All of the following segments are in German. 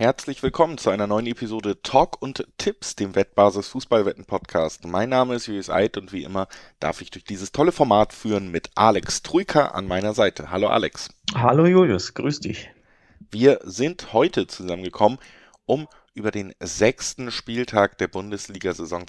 herzlich willkommen zu einer neuen Episode Talk und Tipps, dem Wettbasis Fußballwetten Podcast. Mein Name ist Julius Eid und wie immer darf ich durch dieses tolle Format führen mit Alex Troika an meiner Seite. Hallo Alex. Hallo Julius, grüß dich. Wir sind heute zusammengekommen, um über den sechsten Spieltag der Bundesliga-Saison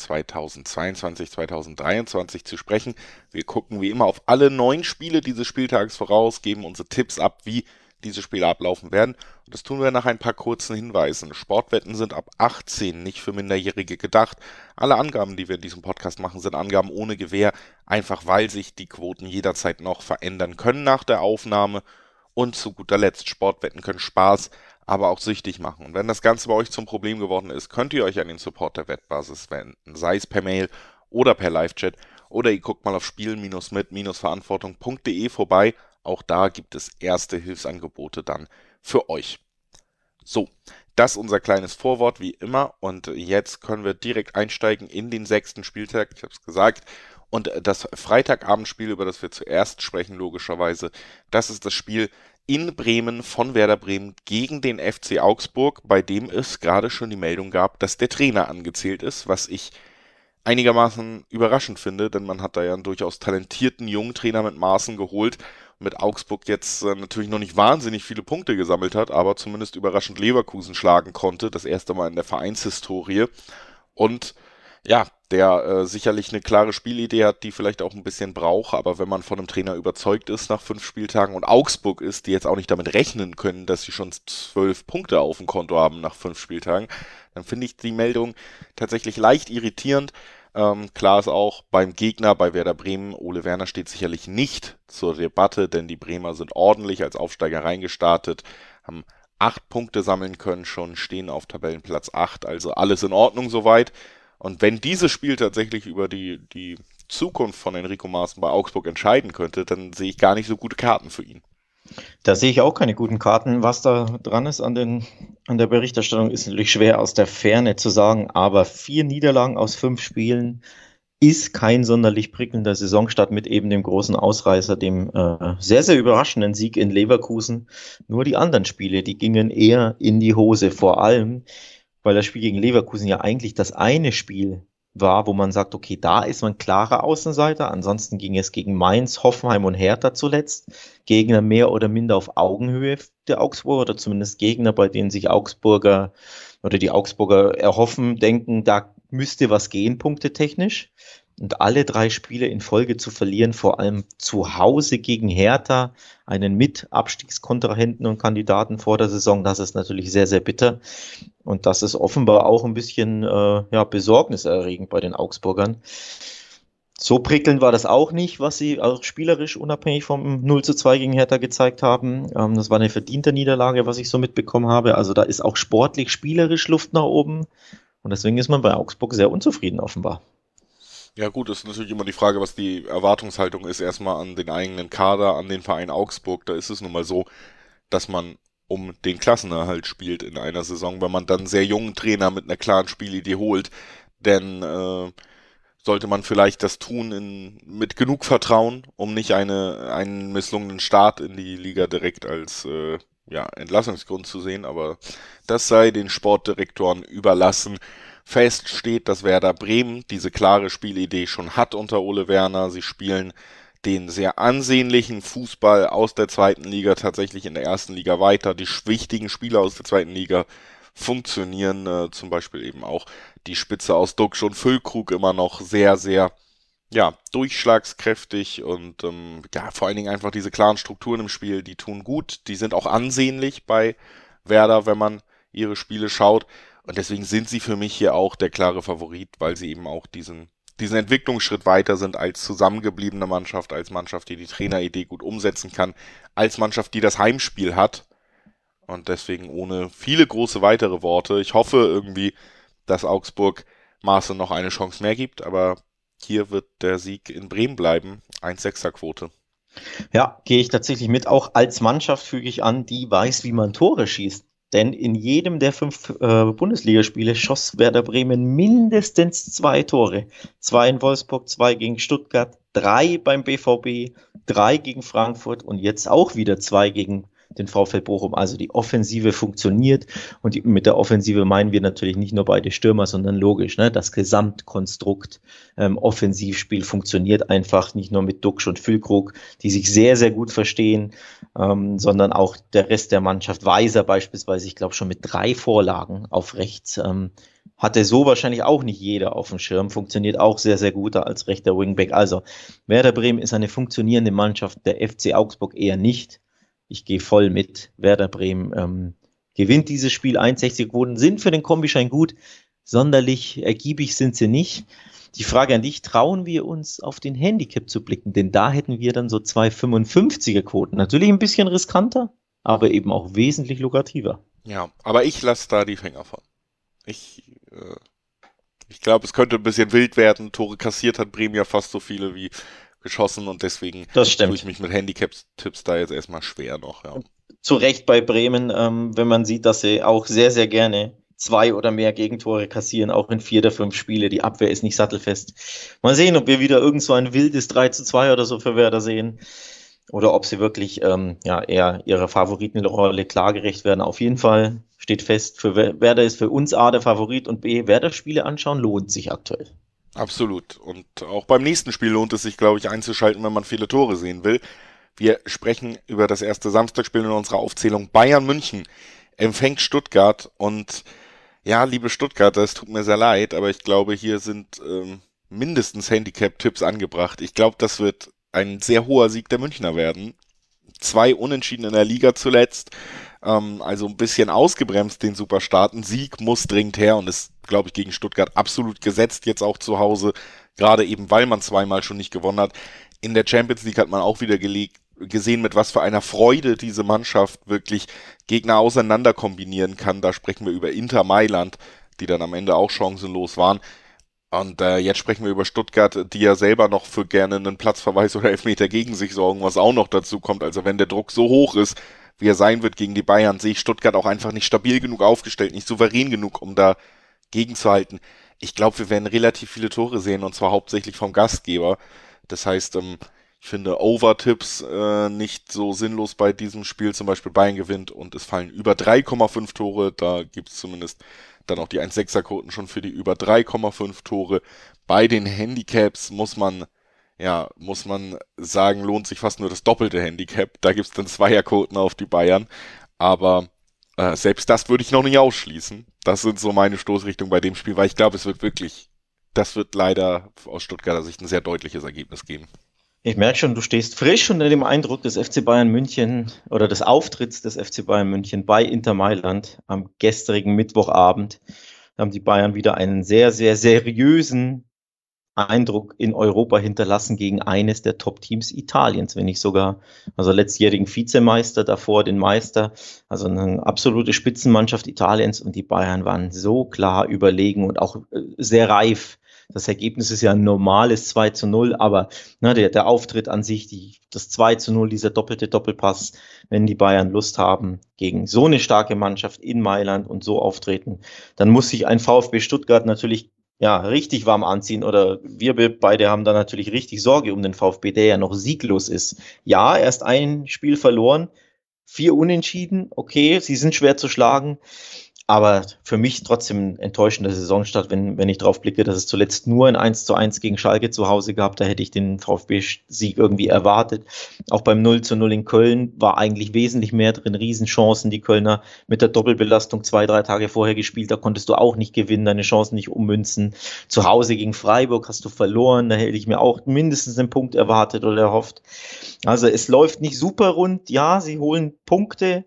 2022/2023 zu sprechen. Wir gucken wie immer auf alle 9 Spiele dieses Spieltags voraus, geben unsere Tipps ab, wie diese Spiele ablaufen werden. Und das tun wir nach ein paar kurzen Hinweisen. Sportwetten sind ab 18 nicht für Minderjährige gedacht. Alle Angaben, die wir in diesem Podcast machen, sind Angaben ohne Gewähr, einfach weil sich die Quoten jederzeit noch verändern können nach der Aufnahme. Und zu guter Letzt, Sportwetten können Spaß, aber auch süchtig machen. Und wenn das Ganze bei euch zum Problem geworden ist, könnt ihr euch an den Support der Wettbasis wenden, sei es per Mail oder per Live-Chat. Oder ihr guckt mal auf spielen-mit-verantwortung.de vorbei. Auch da gibt es erste Hilfsangebote dann für euch. So, das ist unser kleines Vorwort wie immer. Und jetzt können wir direkt einsteigen in den sechsten Spieltag. Ich habe es gesagt. Und das Freitagabendspiel, über das wir zuerst sprechen, logischerweise, das ist das Spiel in Bremen von Werder Bremen gegen den FC Augsburg, bei dem es gerade schon die Meldung gab, dass der Trainer angezählt ist, was ich einigermaßen überraschend finde, denn man hat da ja einen durchaus talentierten jungen Trainer mit Maßen geholt, mit Augsburg jetzt natürlich noch nicht wahnsinnig viele Punkte gesammelt hat, aber zumindest überraschend Leverkusen schlagen konnte, das erste Mal in der Vereinshistorie. Und ja, der sicherlich eine klare Spielidee hat, die vielleicht auch ein bisschen braucht, aber wenn man von einem Trainer überzeugt ist nach 5 Spieltagen und Augsburg ist, die jetzt auch nicht damit rechnen können, dass sie schon 12 Punkte auf dem Konto haben nach 5 Spieltagen, dann finde ich die Meldung tatsächlich leicht irritierend. Klar ist auch beim Gegner, bei Werder Bremen, Ole Werner steht sicherlich nicht zur Debatte, denn die Bremer sind ordentlich als Aufsteiger reingestartet, haben 8 Punkte sammeln können schon, stehen auf Tabellenplatz 8, also alles in Ordnung soweit. Und wenn dieses Spiel tatsächlich über die Zukunft von Enrico Maaßen bei Augsburg entscheiden könnte, dann sehe ich gar nicht so gute Karten für ihn. Da sehe ich auch keine guten Karten. Was da dran ist an der Berichterstattung, ist natürlich schwer aus der Ferne zu sagen, aber 4 Niederlagen aus 5 Spielen ist kein sonderlich prickelnder Saisonstart mit eben dem großen Ausreißer, dem sehr, sehr überraschenden Sieg in Leverkusen. Nur die anderen Spiele, die gingen eher in die Hose, vor allem, weil das Spiel gegen Leverkusen ja eigentlich das eine Spiel war, wo man sagt, okay, da ist man klarer Außenseiter. Ansonsten ging es gegen Mainz, Hoffenheim und Hertha zuletzt. Gegner mehr oder minder auf Augenhöhe der Augsburger oder zumindest Gegner, bei denen sich Augsburger oder die Augsburger erhoffen, denken, da müsste was gehen, punktetechnisch. Und alle 3 Spiele in Folge zu verlieren, vor allem zu Hause gegen Hertha, einen Mit-Abstiegskontrahenten und Kandidaten vor der Saison, das ist natürlich sehr, sehr bitter. Und das ist offenbar auch ein bisschen besorgniserregend bei den Augsburgern. So prickelnd war das auch nicht, was sie auch spielerisch unabhängig vom 0:2 gegen Hertha gezeigt haben. Das war eine verdiente Niederlage, was ich so mitbekommen habe. Also da ist auch sportlich, spielerisch Luft nach oben. Und deswegen ist man bei Augsburg sehr unzufrieden offenbar. Ja gut, das ist natürlich immer die Frage, was die Erwartungshaltung ist, erstmal an den eigenen Kader, an den Verein Augsburg. Da ist es nun mal so, dass man um den Klassenerhalt spielt in einer Saison, wenn man dann einen sehr jungen Trainer mit einer klaren Spielidee holt. Denn sollte man vielleicht das tun mit genug Vertrauen, um nicht einen misslungenen Start in die Liga direkt als Entlassungsgrund zu sehen, aber das sei den Sportdirektoren überlassen. Fest steht, dass Werder Bremen diese klare Spielidee schon hat unter Ole Werner. Sie spielen den sehr ansehnlichen Fußball aus der zweiten Liga tatsächlich in der ersten Liga weiter. Die wichtigen Spieler aus der zweiten Liga funktionieren, zum Beispiel eben auch die Spitze aus Duxch und Füllkrug immer noch sehr, sehr durchschlagskräftig und vor allen Dingen einfach diese klaren Strukturen im Spiel, die tun gut, die sind auch ansehnlich bei Werder, wenn man ihre Spiele schaut und deswegen sind sie für mich hier auch der klare Favorit, weil sie eben auch diesen Entwicklungsschritt weiter sind als zusammengebliebene Mannschaft, als Mannschaft, die die Traineridee gut umsetzen kann, als Mannschaft, die das Heimspiel hat und deswegen ohne viele große weitere Worte. Ich hoffe irgendwie, dass Augsburg Maaßen noch eine Chance mehr gibt, aber hier wird der Sieg in Bremen bleiben. 1,6er Quote. Ja, gehe ich tatsächlich mit. Auch als Mannschaft füge ich an, die weiß, wie man Tore schießt. Denn in jedem der 5 Bundesligaspiele schoss Werder Bremen mindestens 2 Tore. 2 in Wolfsburg, 2 gegen Stuttgart, 3 beim BVB, 3 gegen Frankfurt und jetzt auch wieder 2 gegen den VfL Bochum. Also die Offensive funktioniert und mit der Offensive meinen wir natürlich nicht nur beide Stürmer, sondern logisch, ne? Das Gesamtkonstrukt Offensivspiel funktioniert einfach nicht nur mit Duxch und Füllkrug, die sich sehr, sehr gut verstehen, sondern auch der Rest der Mannschaft. Weiser beispielsweise, ich glaube schon mit 3 Vorlagen auf rechts, hatte so wahrscheinlich auch nicht jeder auf dem Schirm, funktioniert auch sehr, sehr gut als rechter Wingback. Also Werder Bremen ist eine funktionierende Mannschaft, der FC Augsburg eher nicht. Ich gehe voll mit. Werder Bremen gewinnt dieses Spiel. 61 Quoten sind für den Kombischein gut. Sonderlich ergiebig sind sie nicht. Die Frage an dich, trauen wir uns auf den Handicap zu blicken? Denn da hätten wir dann so 2,55er Quoten. Natürlich ein bisschen riskanter, aber eben auch wesentlich lukrativer. Ja, aber ich lasse da die Finger von. Ich glaube, es könnte ein bisschen wild werden. Tore kassiert hat Bremen ja fast so viele wie geschossen und deswegen Das tue ich stimmt. mich mit Handicap-Tipps da jetzt erstmal schwer noch, ja. Zu Recht bei Bremen, wenn man sieht, dass sie auch sehr, sehr gerne 2 oder mehr Gegentore kassieren, auch in 4 der 5 Spiele. Die Abwehr ist nicht sattelfest. Mal sehen, ob wir wieder irgend so ein wildes 3:2 oder so für Werder sehen. Oder ob sie wirklich eher ihrer Favoritenrolle klar gerecht werden. Auf jeden Fall steht fest, für Werder ist für uns A der Favorit und B, Werder-Spiele anschauen lohnt sich aktuell. Absolut. Und auch beim nächsten Spiel lohnt es sich, glaube ich, einzuschalten, wenn man viele Tore sehen will. Wir sprechen über das erste Samstagsspiel in unserer Aufzählung. Bayern München empfängt Stuttgart und ja, liebe Stuttgarter, es tut mir sehr leid, aber ich glaube, hier sind mindestens Handicap-Tipps angebracht. Ich glaube, das wird ein sehr hoher Sieg der Münchner werden. 2 Unentschieden in der Liga zuletzt, also ein bisschen ausgebremst den Superstart. Ein Sieg muss dringend her und ist, glaube ich, gegen Stuttgart absolut gesetzt, jetzt auch zu Hause, gerade eben, weil man zweimal schon nicht gewonnen hat. In der Champions League hat man auch wieder gesehen, mit was für einer Freude diese Mannschaft wirklich Gegner auseinander kombinieren kann. Da sprechen wir über Inter Mailand, die dann am Ende auch chancenlos waren. Und jetzt sprechen wir über Stuttgart, die ja selber noch für gerne einen Platzverweis oder Elfmeter gegen sich sorgen, was auch noch dazu kommt. Also wenn der Druck so hoch ist, wie er sein wird gegen die Bayern, sehe ich Stuttgart auch einfach nicht stabil genug aufgestellt, nicht souverän genug, um da gegenzuhalten. Ich glaube, wir werden relativ viele Tore sehen und zwar hauptsächlich vom Gastgeber. Das heißt, ich finde Over-Tipps nicht so sinnlos bei diesem Spiel. Zum Beispiel Bayern gewinnt und es fallen über 3,5 Tore. Da gibt es zumindest dann auch die 1,6er-Quoten schon für die über 3,5 Tore. Bei den Handicaps muss man sagen, lohnt sich fast nur das doppelte Handicap. Da gibt es dann Zweierquoten auf die Bayern. Aber selbst das würde ich noch nicht ausschließen. Das sind so meine Stoßrichtungen bei dem Spiel, weil ich glaube, das wird leider aus Stuttgarter Sicht ein sehr deutliches Ergebnis geben. Ich merke schon, du stehst frisch unter dem Eindruck des FC Bayern München oder des Auftritts des FC Bayern München bei Inter Mailand am gestrigen Mittwochabend. Da haben die Bayern wieder einen sehr, sehr seriösen Eindruck in Europa hinterlassen gegen eines der Top-Teams Italiens, wenn nicht sogar, also letztjährigen Vizemeister, davor den Meister, also eine absolute Spitzenmannschaft Italiens und die Bayern waren so klar überlegen und auch sehr reif. Das Ergebnis ist ja ein normales 2:0, aber der Auftritt an sich, das 2:0, dieser doppelte Doppelpass, wenn die Bayern Lust haben, gegen so eine starke Mannschaft in Mailand und so auftreten, dann muss sich ein VfB Stuttgart natürlich richtig warm anziehen oder wir beide haben da natürlich richtig Sorge um den VfB, der ja noch sieglos ist. Ja, erst ein Spiel verloren, 4 Unentschieden, okay, sie sind schwer zu schlagen, aber für mich trotzdem ein enttäuschender Saisonstart, wenn ich drauf blicke, dass es zuletzt nur ein 1:1 gegen Schalke zu Hause gab, da hätte ich den VfB-Sieg irgendwie erwartet. Auch beim 0:0 in Köln war eigentlich wesentlich mehr drin, Riesenchancen, die Kölner mit der Doppelbelastung 2, 3 Tage vorher gespielt, da konntest du auch nicht gewinnen, deine Chancen nicht ummünzen. Zu Hause gegen Freiburg hast du verloren, da hätte ich mir auch mindestens einen Punkt erwartet oder erhofft. Also es läuft nicht super rund, ja, sie holen Punkte,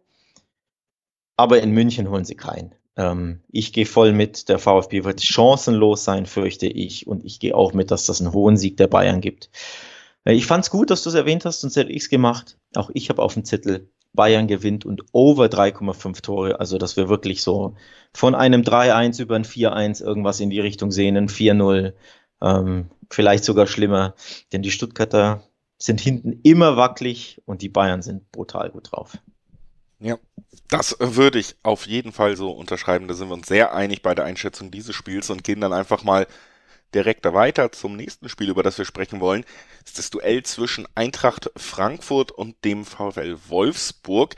aber in München holen sie keinen. Ich gehe voll mit, der VfB wird chancenlos sein, fürchte ich. Und ich gehe auch mit, dass das einen hohen Sieg der Bayern gibt. Ich fand es gut, dass du es erwähnt hast, sonst hätte ich es gemacht. Auch ich habe auf dem Zettel, Bayern gewinnt und over 3,5 Tore. Also, dass wir wirklich so von einem 3:1 über ein 4:1 irgendwas in die Richtung sehen, ein 4:0, vielleicht sogar schlimmer. Denn die Stuttgarter sind hinten immer wackelig und die Bayern sind brutal gut drauf. Ja, das würde ich auf jeden Fall so unterschreiben. Da sind wir uns sehr einig bei der Einschätzung dieses Spiels und gehen dann einfach mal direkt weiter zum nächsten Spiel, über das wir sprechen wollen. Das ist das Duell zwischen Eintracht Frankfurt und dem VfL Wolfsburg.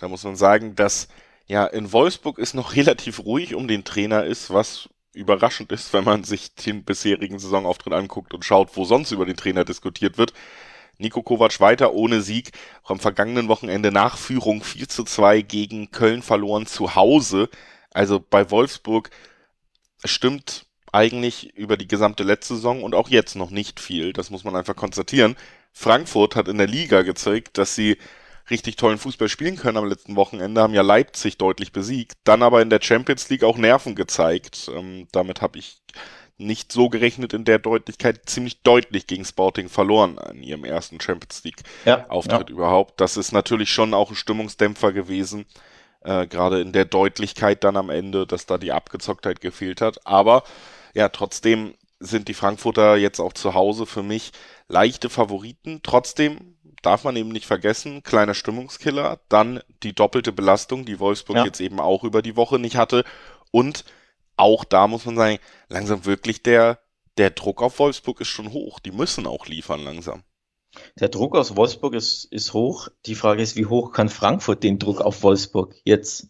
Da muss man sagen, dass ja in Wolfsburg es noch relativ ruhig um den Trainer ist, was überraschend ist, wenn man sich den bisherigen Saisonauftritt anguckt und schaut, wo sonst über den Trainer diskutiert wird. Niko Kovac weiter ohne Sieg, auch am vergangenen Wochenende nach Führung 4:2 gegen Köln verloren zu Hause. Also bei Wolfsburg stimmt eigentlich über die gesamte letzte Saison und auch jetzt noch nicht viel. Das muss man einfach konstatieren. Frankfurt hat in der Liga gezeigt, dass sie richtig tollen Fußball spielen können am letzten Wochenende, haben ja Leipzig deutlich besiegt, dann aber in der Champions League auch Nerven gezeigt. Damit habe ich nicht so gerechnet in der Deutlichkeit, ziemlich deutlich gegen Sporting verloren an ihrem ersten Champions League-Auftritt überhaupt. Das ist natürlich schon auch ein Stimmungsdämpfer gewesen, gerade in der Deutlichkeit dann am Ende, dass da die Abgezocktheit gefehlt hat. Aber ja, trotzdem sind die Frankfurter jetzt auch zu Hause für mich leichte Favoriten. Trotzdem darf man eben nicht vergessen, kleiner Stimmungskiller, dann die doppelte Belastung, die Wolfsburg jetzt eben auch über die Woche nicht hatte. Und auch da muss man sagen, langsam wirklich der Druck auf Wolfsburg ist schon hoch. Die müssen auch liefern langsam. Der Druck aus Wolfsburg ist hoch. Die Frage ist, wie hoch kann Frankfurt den Druck auf Wolfsburg jetzt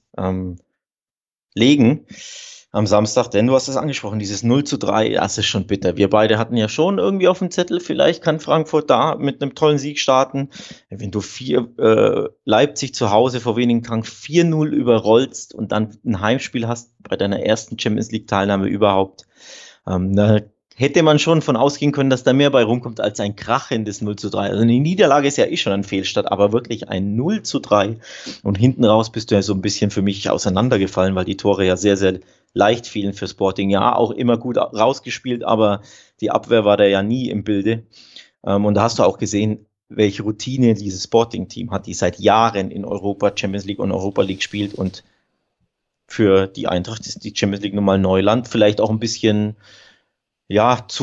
legen am Samstag? Denn du hast es angesprochen, dieses 0:3, das ist schon bitter. Wir beide hatten ja schon irgendwie auf dem Zettel, vielleicht kann Frankfurt da mit einem tollen Sieg starten. Wenn du Leipzig zu Hause vor wenigen Tagen 4:0 überrollst und dann ein Heimspiel hast bei deiner ersten Champions League Teilnahme überhaupt, da hätte man schon von ausgehen können, dass da mehr bei rumkommt als ein krachendes 0:3. Also eine Niederlage ist ja schon ein Fehlstart, aber wirklich ein 0:3. Und hinten raus bist du ja so ein bisschen für mich auseinandergefallen, weil die Tore ja sehr, sehr leicht fielen für Sporting. Ja, auch immer gut rausgespielt, aber die Abwehr war da ja nie im Bilde. Und da hast du auch gesehen, welche Routine dieses Sporting-Team hat, die seit Jahren in Europa, Champions League und Europa League spielt. Und für die Eintracht ist die Champions League nun mal Neuland. Vielleicht auch ein bisschen ich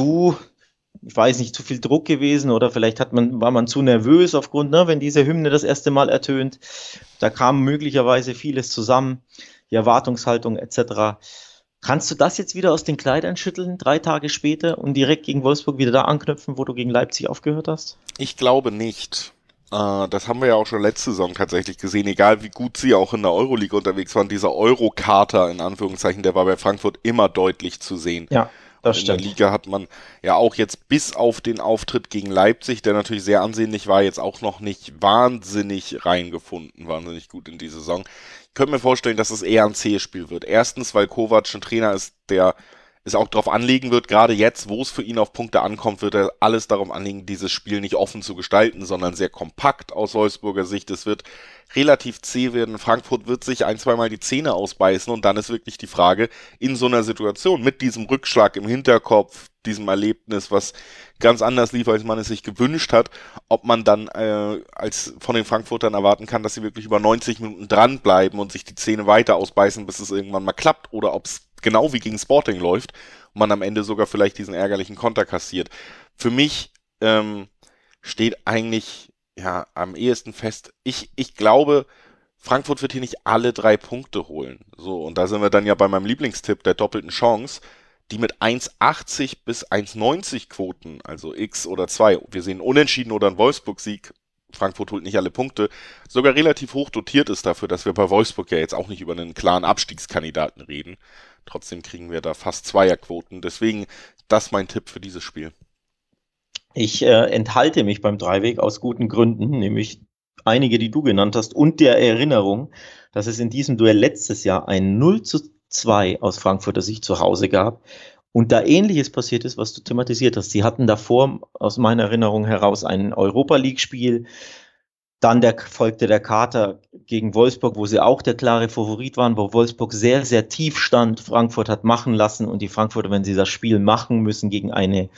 weiß nicht, zu viel Druck gewesen oder vielleicht war man zu nervös aufgrund, wenn diese Hymne das erste Mal ertönt. Da kam möglicherweise vieles zusammen, die Erwartungshaltung etc. Kannst du das jetzt wieder aus den Kleidern schütteln, 3 Tage später und direkt gegen Wolfsburg wieder da anknüpfen, wo du gegen Leipzig aufgehört hast? Ich glaube nicht. Das haben wir ja auch schon letzte Saison tatsächlich gesehen, egal wie gut sie auch in der Euroleague unterwegs waren. Dieser Eurokater, in Anführungszeichen, der war bei Frankfurt immer deutlich zu sehen. Ja. Das in der Liga hat man ja auch jetzt bis auf den Auftritt gegen Leipzig, der natürlich sehr ansehnlich war, jetzt auch noch nicht wahnsinnig reingefunden, wahnsinnig gut in die Saison. Ich könnte mir vorstellen, dass es eher ein zähes Spiel wird. Erstens, weil Kovac ein Trainer ist, der es auch darauf anlegen wird, gerade jetzt, wo es für ihn auf Punkte ankommt, wird er alles darauf anlegen, dieses Spiel nicht offen zu gestalten, sondern sehr kompakt aus Wolfsburger Sicht. Es wird relativ zäh werden. Frankfurt wird sich 1-2 Mal die Zähne ausbeißen und dann ist wirklich die Frage, in so einer Situation mit diesem Rückschlag im Hinterkopf, diesem Erlebnis, was ganz anders lief, als man es sich gewünscht hat, ob man dann als von den Frankfurtern erwarten kann, dass sie wirklich über 90 Minuten dranbleiben und sich die Zähne weiter ausbeißen, bis es irgendwann mal klappt, oder ob es genau wie gegen Sporting läuft und man am Ende sogar vielleicht diesen ärgerlichen Konter kassiert. Für mich steht eigentlich am ehesten fest, ich glaube, Frankfurt wird hier nicht alle 3 Punkte holen. So, und da sind wir dann ja bei meinem Lieblingstipp der doppelten Chance, die mit 1,80 bis 1,90 Quoten, also X oder 2, wir sehen Unentschieden oder einen Wolfsburg-Sieg, Frankfurt holt nicht alle Punkte, sogar relativ hoch dotiert ist dafür, dass wir bei Wolfsburg ja jetzt auch nicht über einen klaren Abstiegskandidaten reden. Trotzdem kriegen wir da fast Zweierquoten. Deswegen, das ist mein Tipp für dieses Spiel. Ich enthalte mich beim Dreiweg aus guten Gründen, nämlich einige, die du genannt hast, und der Erinnerung, dass es in diesem Duell letztes Jahr ein 0:2 aus Frankfurter Sicht zu Hause gab und da Ähnliches passiert ist, was du thematisiert hast. Sie hatten davor aus meiner Erinnerung heraus ein Europa-League-Spiel, dann folgte der Kater gegen Wolfsburg, wo sie auch der klare Favorit waren, wo Wolfsburg sehr, sehr tief stand. Frankfurt hat machen lassen und die Frankfurter, wenn sie das Spiel machen müssen gegen eine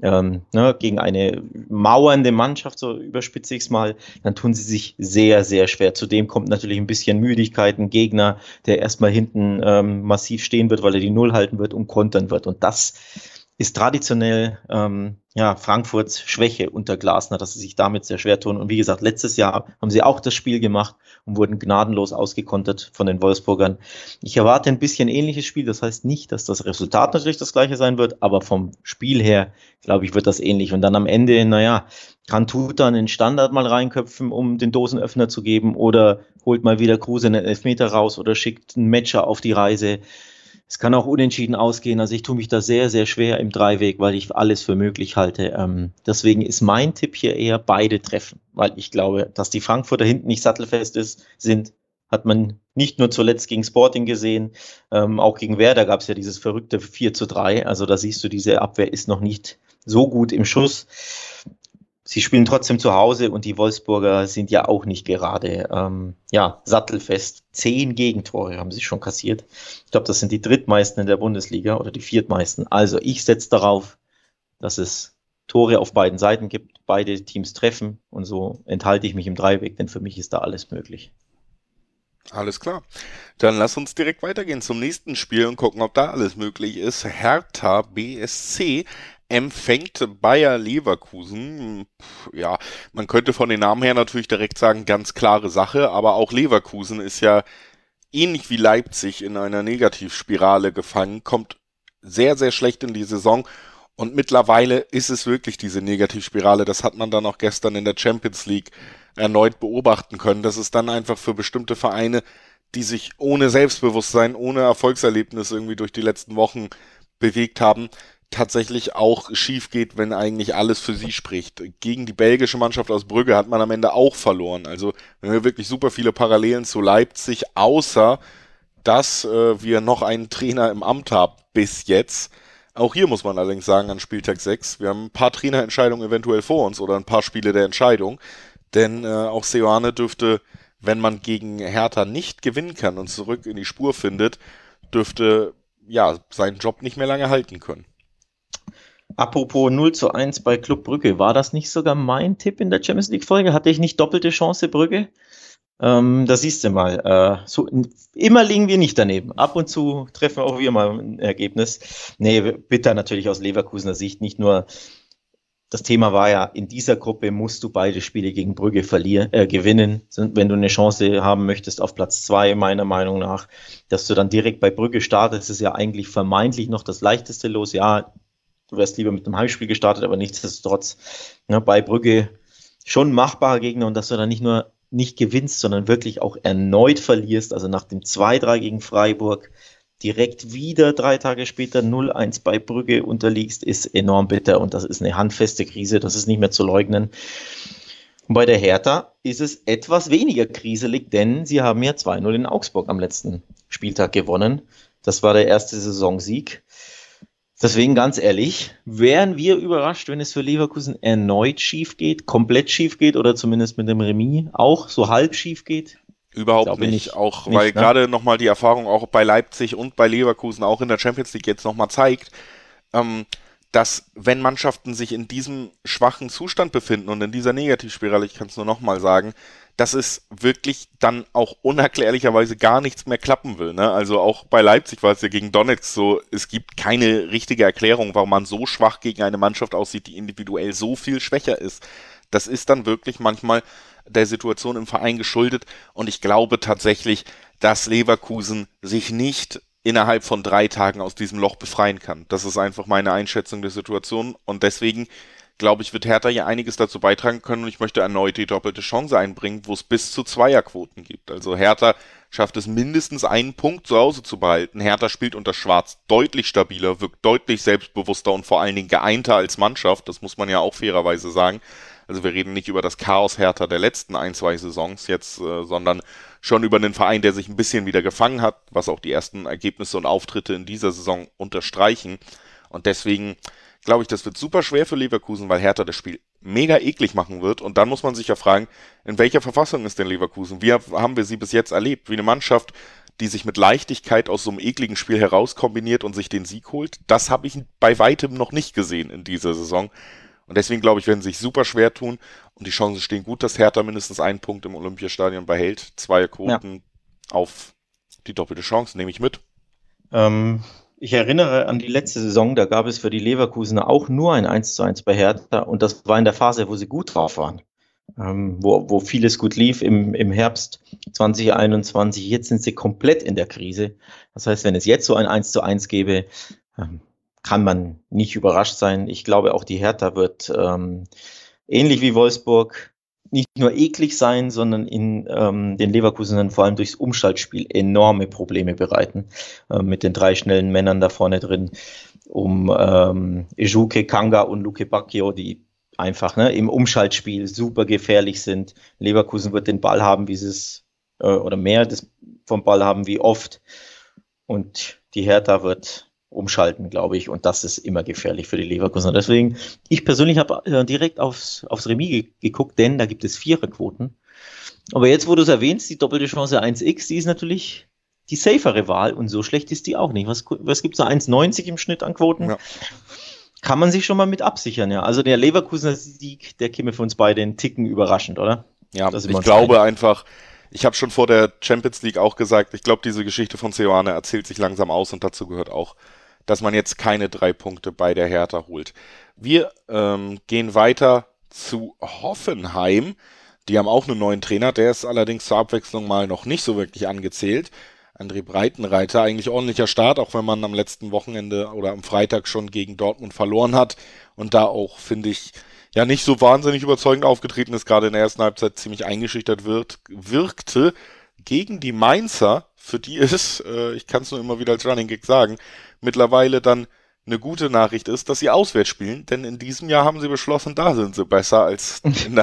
mauernde Mannschaft, so überspitze ich es mal, dann tun sie sich sehr, sehr schwer. Zudem kommt natürlich ein bisschen Müdigkeit, ein Gegner, der erstmal hinten massiv stehen wird, weil er die Null halten wird und kontern wird. Und das ist traditionell Frankfurts Schwäche unter Glasner, dass sie sich damit sehr schwer tun. Und wie gesagt, letztes Jahr haben sie auch das Spiel gemacht und wurden gnadenlos ausgekontert von den Wolfsburgern. Ich erwarte ein bisschen ähnliches Spiel. Das heißt nicht, dass das Resultat natürlich das gleiche sein wird, aber vom Spiel her, glaube ich, wird das ähnlich. Und dann am Ende, kann Tuta einen Standard mal reinköpfen, um den Dosenöffner zu geben, oder holt mal wieder Kruse einen Elfmeter raus oder schickt einen Matcher auf die Reise. Es kann auch unentschieden ausgehen. Also ich tue mich da sehr, sehr schwer im Dreiweg, weil ich alles für möglich halte. Deswegen ist mein Tipp hier eher beide treffen, weil ich glaube, dass die Frankfurter hinten nicht sattelfest sind, hat man nicht nur zuletzt gegen Sporting gesehen, auch gegen Werder gab es ja dieses verrückte 4:3. Also da siehst du, diese Abwehr ist noch nicht so gut im Schuss. Sie spielen trotzdem zu Hause und die Wolfsburger sind ja auch nicht gerade sattelfest. 10 Gegentore haben sie schon kassiert. Ich glaube, das sind die drittmeisten in der Bundesliga oder die viertmeisten. Also ich setze darauf, dass es Tore auf beiden Seiten gibt, beide Teams treffen, und so enthalte ich mich im Dreiweg, denn für mich ist da alles möglich. Alles klar. Dann lass uns direkt weitergehen zum nächsten Spiel und gucken, ob da alles möglich ist. Hertha BSC empfängt Bayer Leverkusen. Ja, man könnte von den Namen her natürlich direkt sagen, ganz klare Sache, aber auch Leverkusen ist ja ähnlich wie Leipzig in einer Negativspirale gefangen, kommt sehr, sehr schlecht in die Saison und mittlerweile ist es wirklich diese Negativspirale. Das hat man dann auch gestern in der Champions League erneut beobachten können. Das ist dann einfach für bestimmte Vereine, die sich ohne Selbstbewusstsein, ohne Erfolgserlebnis irgendwie durch die letzten Wochen bewegt haben, tatsächlich auch schief geht, wenn eigentlich alles für sie spricht. Gegen die belgische Mannschaft aus Brügge hat man am Ende auch verloren. Also wir haben wirklich super viele Parallelen zu Leipzig, außer dass wir noch einen Trainer im Amt haben bis jetzt. Auch hier muss man allerdings sagen, an Spieltag 6, wir haben ein paar Trainerentscheidungen eventuell vor uns oder ein paar Spiele der Entscheidung. Denn auch Seoane dürfte, wenn man gegen Hertha nicht gewinnen kann und zurück in die Spur findet, dürfte ja seinen Job nicht mehr lange halten können. Apropos 0:1 bei Club Brügge, war das nicht sogar mein Tipp in der Champions League Folge? Hatte ich nicht doppelte Chance Brügge? Da siehst du mal, immer liegen wir nicht daneben. Ab und zu treffen auch wir mal ein Ergebnis. Nee, bitter natürlich aus Leverkusener Sicht. Nicht nur, das Thema war ja, in dieser Gruppe musst du beide Spiele gegen Brügge gewinnen, wenn du eine Chance haben möchtest auf Platz 2, meiner Meinung nach. Dass du dann direkt bei Brügge startest, ist ja eigentlich vermeintlich noch das leichteste Los. Ja, du wärst lieber mit einem Heimspiel gestartet, aber nichtsdestotrotz, bei Brügge schon machbarer Gegner, und dass du dann nicht nur nicht gewinnst, sondern wirklich auch erneut verlierst, also nach dem 2:3 gegen Freiburg direkt wieder 3 Tage später 0:1 bei Brügge unterliegst, ist enorm bitter, und das ist eine handfeste Krise, das ist nicht mehr zu leugnen. Und bei der Hertha ist es etwas weniger kriselig, denn sie haben ja 2:0 in Augsburg am letzten Spieltag gewonnen. Das war der erste Saisonsieg. Deswegen ganz ehrlich, wären wir überrascht, wenn es für Leverkusen erneut schief geht, komplett schief geht oder zumindest mit dem Remis auch so halb schief geht? Überhaupt Glaube nicht, auch nicht, weil ne? gerade nochmal die Erfahrung auch bei Leipzig und bei Leverkusen auch in der Champions League jetzt nochmal zeigt, ähm, dass wenn Mannschaften sich in diesem schwachen Zustand befinden und in dieser Negativspirale, ich kann es nur nochmal sagen, dass es wirklich dann auch unerklärlicherweise gar nichts mehr klappen will. Ne? Also auch bei Leipzig war es ja gegen Donetsk so, es gibt keine richtige Erklärung, warum man so schwach gegen eine Mannschaft aussieht, die individuell so viel schwächer ist. Das ist dann wirklich manchmal der Situation im Verein geschuldet und ich glaube tatsächlich, dass Leverkusen sich nicht innerhalb von 3 Tagen aus diesem Loch befreien kann. Das ist einfach meine Einschätzung der Situation und deswegen glaube ich, wird Hertha ja einiges dazu beitragen können und ich möchte erneut die doppelte Chance einbringen, wo es bis zu Zweierquoten gibt. Also Hertha schafft es mindestens einen Punkt zu Hause zu behalten. Hertha spielt unter Schwarz deutlich stabiler, wirkt deutlich selbstbewusster und vor allen Dingen geeinter als Mannschaft. Das muss man ja auch fairerweise sagen. Also wir reden nicht über das Chaos Hertha der letzten 1, 2 Saisons jetzt, sondern schon über einen Verein, der sich ein bisschen wieder gefangen hat, was auch die ersten Ergebnisse und Auftritte in dieser Saison unterstreichen. Und deswegen glaube ich, das wird super schwer für Leverkusen, weil Hertha das Spiel mega eklig machen wird. Und dann muss man sich ja fragen, in welcher Verfassung ist denn Leverkusen? Wie haben wir sie bis jetzt erlebt? Wie eine Mannschaft, die sich mit Leichtigkeit aus so einem ekligen Spiel herauskombiniert und sich den Sieg holt? Das habe ich bei weitem noch nicht gesehen in dieser Saison. Und deswegen glaube ich, werden sie sich super schwer tun. Und die Chancen stehen gut, dass Hertha mindestens einen Punkt im Olympiastadion behält. Ja. Zweierquoten auf die doppelte Chance, nehme ich mit. Ähm, Ich erinnere an die letzte Saison, da gab es für die Leverkusener auch nur ein 1:1 bei Hertha und das war in der Phase, wo sie gut drauf waren, wo vieles gut lief im Herbst 2021. Jetzt sind sie komplett in der Krise. Das heißt, wenn es jetzt so ein 1:1 gäbe, kann man nicht überrascht sein. Ich glaube, auch die Hertha wird ähnlich wie Wolfsburg nicht nur eklig sein, sondern in den Leverkusenern vor allem durchs Umschaltspiel enorme Probleme bereiten. Mit den 3 schnellen Männern da vorne drin, Ejuke, Kanga und Luke Bacchio, die einfach im Umschaltspiel super gefährlich sind. Leverkusen wird den Ball haben, wie sie es, oder mehr vom Ball haben wie oft. Und die Hertha wird umschalten, glaube ich. Und das ist immer gefährlich für die Leverkusener. Deswegen, ich persönlich habe direkt aufs Remis geguckt, denn da gibt es Viererquoten. Aber jetzt, wo du es erwähnst, die doppelte Chance 1x, die ist natürlich die safere Wahl. Und so schlecht ist die auch nicht. Was gibt es da? 1,90 im Schnitt an Quoten? Ja. Kann man sich schon mal mit absichern, ja. Also der Leverkusener Sieg, der käme für uns beide einen Ticken überraschend, oder? Ja, ich glaube einfach, ich habe schon vor der Champions League auch gesagt, ich glaube, diese Geschichte von Seoane erzählt sich langsam aus und dazu gehört auch, dass man jetzt keine 3 Punkte bei der Hertha holt. Wir gehen weiter zu Hoffenheim. Die haben auch einen neuen Trainer, der ist allerdings zur Abwechslung mal noch nicht so wirklich angezählt. André Breitenreiter, eigentlich ordentlicher Start, auch wenn man am letzten Wochenende oder am Freitag schon gegen Dortmund verloren hat und da auch, finde ich, ja nicht so wahnsinnig überzeugend aufgetreten ist, gerade in der ersten Halbzeit ziemlich eingeschüchtert wirkte gegen die Mainzer, für die ist, ich kann es nur immer wieder als Running Gag sagen, mittlerweile dann eine gute Nachricht ist, dass sie auswärts spielen, denn in diesem Jahr haben sie beschlossen, da sind sie besser als in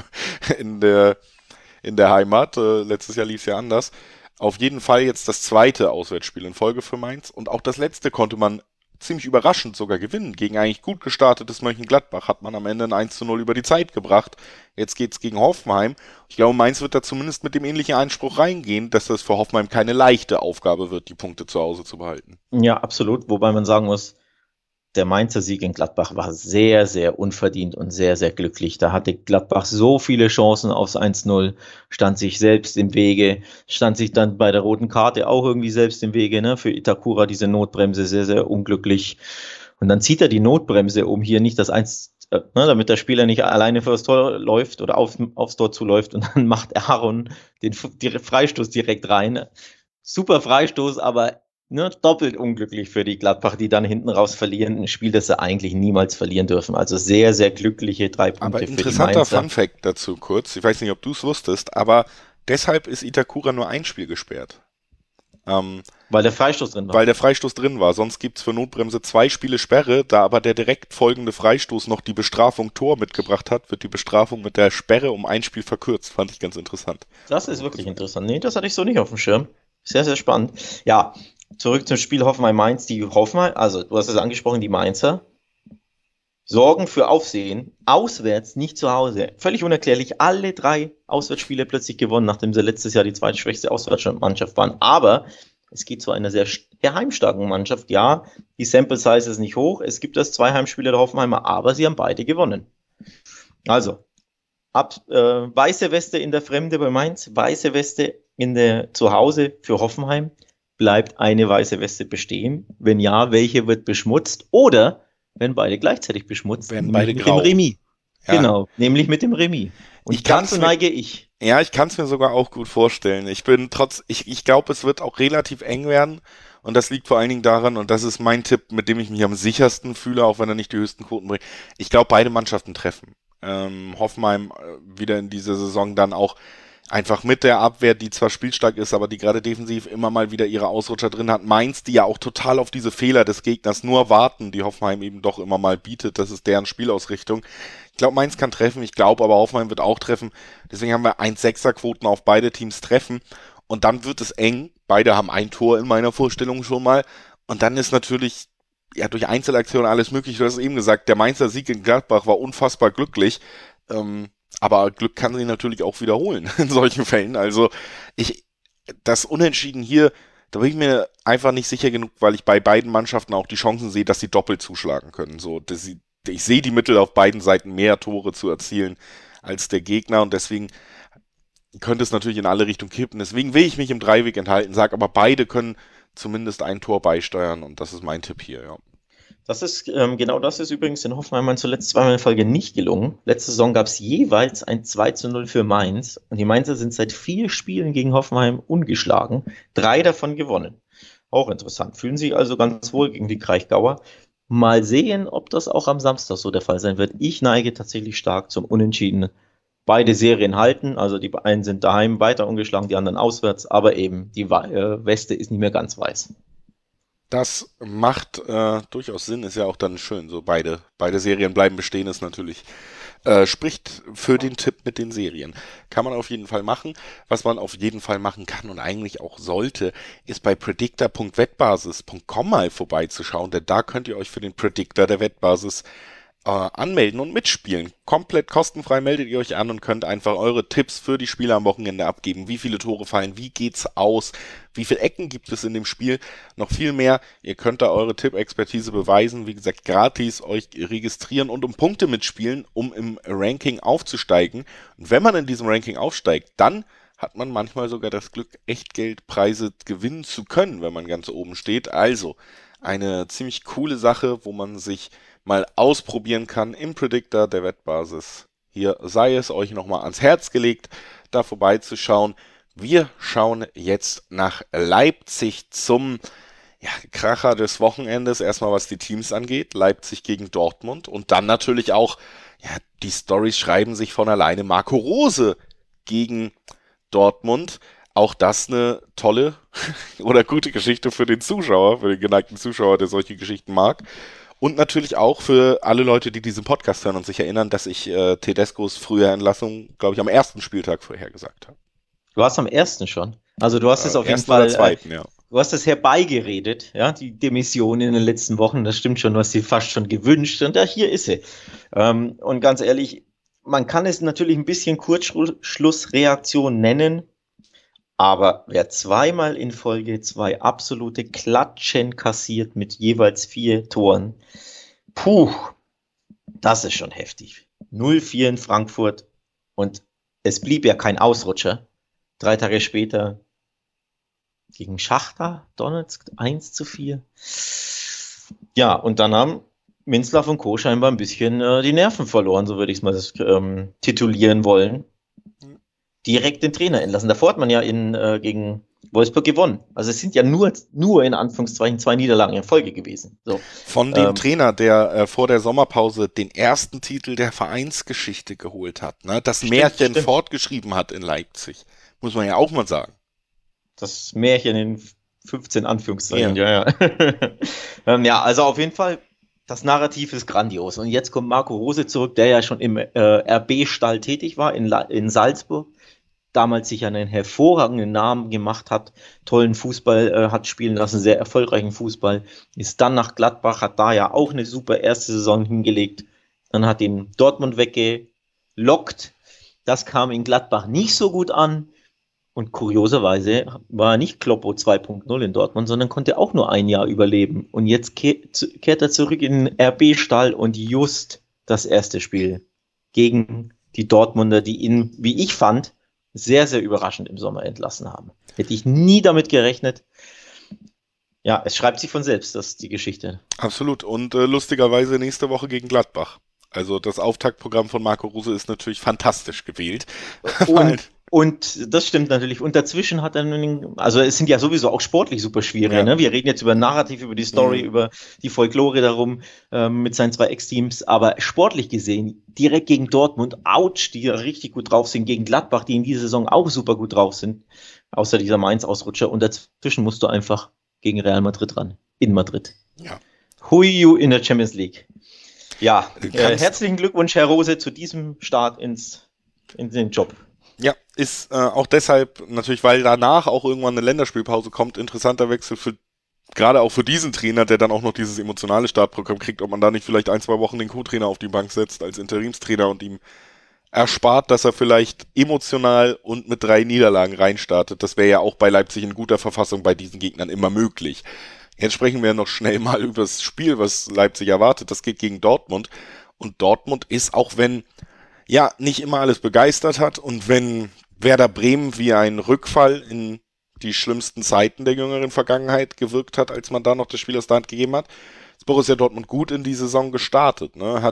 der Heimat. Letztes Jahr lief es ja anders. Auf jeden Fall jetzt das zweite Auswärtsspiel in Folge für Mainz und auch das letzte konnte man ziemlich überraschend sogar gewinnen. Gegen eigentlich gut gestartetes Mönchengladbach hat man am Ende ein 1:0 über die Zeit gebracht. Jetzt geht's gegen Hoffenheim. Ich glaube, Mainz wird da zumindest mit dem ähnlichen Einspruch reingehen, dass das für Hoffenheim keine leichte Aufgabe wird, die Punkte zu Hause zu behalten. Ja, absolut. Wobei man sagen muss, der Mainzer Sieg in Gladbach war sehr, sehr unverdient und sehr, sehr glücklich. Da hatte Gladbach so viele Chancen aufs 1:0, stand sich selbst im Wege, stand sich dann bei der roten Karte auch irgendwie selbst im Wege, ne? Für Itakura diese Notbremse, sehr, sehr unglücklich. Und dann zieht er die Notbremse, um hier nicht das damit der Spieler nicht alleine fürs Tor läuft oder aufs Tor zuläuft und dann macht Aaron den Freistoß direkt rein. Super Freistoß, aber doppelt unglücklich für die Gladbach, die dann hinten raus verlieren. Ein Spiel, das sie eigentlich niemals verlieren dürfen. Also sehr, sehr glückliche 3 Punkte für die Mainzer. Aber interessanter Funfact dazu kurz. Ich weiß nicht, ob du es wusstest, aber deshalb ist Itakura nur ein Spiel gesperrt. Weil der Freistoß drin war. Weil der Freistoß drin war. Sonst gibt es für Notbremse 2 Spiele Sperre. Da aber der direkt folgende Freistoß noch die Bestrafung Tor mitgebracht hat, wird die Bestrafung mit der Sperre um ein Spiel verkürzt. Fand ich ganz interessant. Das ist wirklich interessant. Nee, das hatte ich so nicht auf dem Schirm. Sehr, sehr spannend. Ja, zurück zum Spiel Hoffenheim-Mainz. Also du hast es angesprochen, die Mainzer sorgen für Aufsehen. Auswärts, nicht zu Hause. Völlig unerklärlich. Alle 3 Auswärtsspiele plötzlich gewonnen, nachdem sie letztes Jahr die zweitschwächste Auswärtsmannschaft waren. Aber es geht zu einer sehr heimstarken Mannschaft. Ja, die Sample Size ist nicht hoch. Es gibt erst 2 Heimspiele der Hoffenheimer, aber sie haben beide gewonnen. Also, weiße Weste in der Fremde bei Mainz, weiße Weste zu Hause für Hoffenheim. Bleibt eine weiße Weste bestehen? Wenn ja, welche wird beschmutzt? Oder wenn beide gleichzeitig beschmutzt, werden beide mit grau. Dem Remis. Ja. Genau, nämlich mit dem Remis. Und dazu neige ich. Ja, ich kann es mir sogar auch gut vorstellen. Ich glaube, es wird auch relativ eng werden. Und das liegt vor allen Dingen daran, und das ist mein Tipp, mit dem ich mich am sichersten fühle, auch wenn er nicht die höchsten Quoten bringt. Ich glaube, beide Mannschaften treffen. Hoffenheim wieder in dieser Saison dann auch einfach mit der Abwehr, die zwar spielstark ist, aber die gerade defensiv immer mal wieder ihre Ausrutscher drin hat. Mainz, die ja auch total auf diese Fehler des Gegners nur warten, die Hoffenheim eben doch immer mal bietet. Das ist deren Spielausrichtung. Ich glaube, Mainz kann treffen. Ich glaube aber, Hoffenheim wird auch treffen. Deswegen haben wir 1,6er Quoten auf beide Teams treffen. Und dann wird es eng. Beide haben ein Tor in meiner Vorstellung schon mal. Und dann ist natürlich durch Einzelaktionen alles möglich. Du hast es eben gesagt, der Mainzer Sieg in Gladbach war unfassbar glücklich. Aber Glück kann sich natürlich auch wiederholen in solchen Fällen. Also das Unentschieden hier, da bin ich mir einfach nicht sicher genug, weil ich bei beiden Mannschaften auch die Chancen sehe, dass sie doppelt zuschlagen können. Ich sehe die Mittel auf beiden Seiten, mehr Tore zu erzielen als der Gegner und deswegen könnte es natürlich in alle Richtungen kippen. Deswegen will ich mich im Dreiweg enthalten, sage aber, beide können zumindest ein Tor beisteuern und das ist mein Tipp hier, ja. Genau das ist übrigens den Hoffenheimern zuletzt zweimal in Folge nicht gelungen. Letzte Saison gab es jeweils ein 2:0 für Mainz und die Mainzer sind seit 4 Spielen gegen Hoffenheim ungeschlagen, 3 davon gewonnen. Auch interessant. Fühlen sich also ganz wohl gegen die Kraichgauer. Mal sehen, ob das auch am Samstag so der Fall sein wird. Ich neige tatsächlich stark zum Unentschieden. Beide Serien halten, also die einen sind daheim weiter ungeschlagen, die anderen auswärts, aber eben die Weste ist nicht mehr ganz weiß. Das macht durchaus Sinn, ist ja auch dann schön. So beide Serien bleiben bestehen, ist natürlich, spricht für den Tipp mit den Serien. Kann man auf jeden Fall machen. Was man auf jeden Fall machen kann und eigentlich auch sollte, ist bei predictor.wettbasis.com mal vorbeizuschauen, denn da könnt ihr euch für den Predictor der Wettbasis anmelden und mitspielen. Komplett kostenfrei meldet ihr euch an und könnt einfach eure Tipps für die Spiele am Wochenende abgeben. Wie viele Tore fallen, wie geht's aus, wie viele Ecken gibt es in dem Spiel, noch viel mehr. Ihr könnt da eure Tippexpertise beweisen, wie gesagt, gratis euch registrieren und um Punkte mitspielen, um im Ranking aufzusteigen. Und wenn man in diesem Ranking aufsteigt, dann hat man manchmal sogar das Glück, Echtgeldpreise gewinnen zu können, wenn man ganz oben steht. Also eine ziemlich coole Sache, wo man sich mal ausprobieren kann im Predictor der Wettbasis. Hier sei es euch nochmal ans Herz gelegt, da vorbeizuschauen. Wir schauen jetzt nach Leipzig zum Kracher des Wochenendes. Erstmal was die Teams angeht, Leipzig gegen Dortmund und dann natürlich auch, die Storys schreiben sich von alleine, Marco Rose gegen Dortmund. Auch das eine tolle oder gute Geschichte für den Zuschauer, für den geneigten Zuschauer, der solche Geschichten mag. Und natürlich auch für alle Leute, die diesen Podcast hören und sich erinnern, dass ich Tedescos frühe Entlassung, glaube ich, am ersten Spieltag vorhergesagt habe. Du warst am ersten schon. Also du hast es auf jeden ersten oder Fall, zweiten, ja. du hast es herbeigeredet, ja, die Demission in den letzten Wochen. Das stimmt schon, du hast sie fast schon gewünscht. Und hier ist sie. Und ganz ehrlich, man kann es natürlich ein bisschen Kurzschlussreaktion nennen. Aber wer zweimal in Folge 2 absolute Klatschen kassiert mit jeweils 4 Toren, das ist schon heftig. 0-4 in Frankfurt und es blieb ja kein Ausrutscher. 3 Tage später gegen Schachtar Donetsk 1:4. Ja, und dann haben Minzlaff und Co. scheinbar ein bisschen die Nerven verloren, so würde ich es mal titulieren wollen. Direkt den Trainer entlassen. Davor hat man ja gegen Wolfsburg gewonnen. Also es sind ja nur in Anführungszeichen 2 Niederlagen in Folge gewesen. So. Von dem Trainer, der vor der Sommerpause den ersten Titel der Vereinsgeschichte geholt hat, ne? Das Märchen fortgeschrieben hat in Leipzig. Muss man ja auch mal sagen. Das Märchen in 15 Anführungszeichen, ja. Ja, also auf jeden Fall, das Narrativ ist grandios. Und jetzt kommt Marco Rose zurück, der ja schon im RB-Stall tätig war in Salzburg. Damals sich einen hervorragenden Namen gemacht hat, tollen Fußball hat spielen lassen, sehr erfolgreichen Fußball, ist dann nach Gladbach, hat da ja auch eine super erste Saison hingelegt, dann hat ihn Dortmund weggelockt, das kam in Gladbach nicht so gut an und kurioserweise war nicht Kloppo 2.0 in Dortmund, sondern konnte auch nur ein Jahr überleben und jetzt kehrt er zurück in den RB-Stall und just das erste Spiel gegen die Dortmunder, die ihn, wie ich fand, sehr, sehr überraschend im Sommer entlassen haben. Hätte ich nie damit gerechnet. Ja, es schreibt sich von selbst, das die Geschichte. Absolut. Und lustigerweise nächste Woche gegen Gladbach. Also das Auftaktprogramm von Marco Rose ist natürlich fantastisch gewählt. Und das stimmt natürlich. Und dazwischen hat er, also es sind ja sowieso auch sportlich super schwierig. Ja. Ne? Wir reden jetzt über Narrativ, über die Story, über die Folklore darum mit seinen 2 Ex-Teams. Aber sportlich gesehen, direkt gegen Dortmund, ouch, die richtig gut drauf sind, gegen Gladbach, die in dieser Saison auch super gut drauf sind, außer dieser Mainz-Ausrutscher. Und dazwischen musst du einfach gegen Real Madrid ran, in Madrid. Ja. Huiu in der Champions League. Ja, herzlichen Glückwunsch, Herr Rose, zu diesem Start in den Job. Ja, ist auch deshalb natürlich, weil danach auch irgendwann eine Länderspielpause kommt, interessanter Wechsel gerade auch für diesen Trainer, der dann auch noch dieses emotionale Startprogramm kriegt, ob man da nicht vielleicht 1-2 Wochen den Co-Trainer auf die Bank setzt als Interimstrainer und ihm erspart, dass er vielleicht emotional und mit 3 Niederlagen reinstartet. Das wäre ja auch bei Leipzig in guter Verfassung bei diesen Gegnern immer möglich. Jetzt sprechen wir noch schnell mal über das Spiel, was Leipzig erwartet. Das geht gegen Dortmund. Und Dortmund ist, auch wenn nicht immer alles begeistert hat und wenn Werder Bremen wie ein Rückfall in die schlimmsten Zeiten der jüngeren Vergangenheit gewirkt hat, als man da noch das Spiel aus der Hand gegeben hat. Ist Borussia Dortmund gut in die Saison gestartet, ne?